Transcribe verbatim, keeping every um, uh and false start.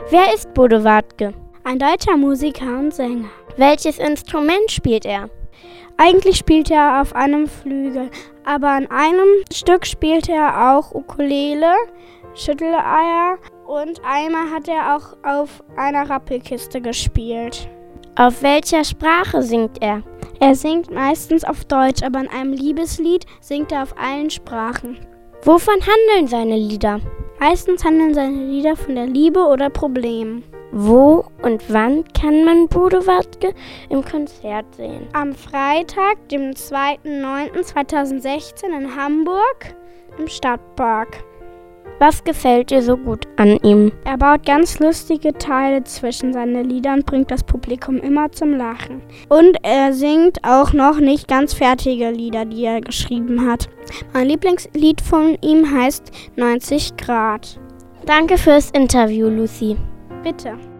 Wer ist Bodo Wartke? Ein deutscher Musiker und Sänger. Welches Instrument spielt er? Eigentlich spielt er auf einem Flügel, aber an einem Stück spielt er auch Ukulele, Schütteleier und einmal hat er auch auf einer Rappelkiste gespielt. Auf welcher Sprache singt er? Er singt meistens auf Deutsch, aber in einem Liebeslied singt er auf allen Sprachen. Wovon handeln seine Lieder? Meistens handeln seine Lieder von der Liebe oder Problemen. Wo und wann kann man Bodo Wartke im Konzert sehen? Am Freitag, dem zweiten neunten zweitausendsechzehn in Hamburg im Stadtpark. Was gefällt dir so gut an ihm? Er baut ganz lustige Teile zwischen seine Lieder und bringt das Publikum immer zum Lachen. Und er singt auch noch nicht ganz fertige Lieder, die er geschrieben hat. Mein Lieblingslied von ihm heißt neunzig Grad. Danke fürs Interview, Lucy. Bitte.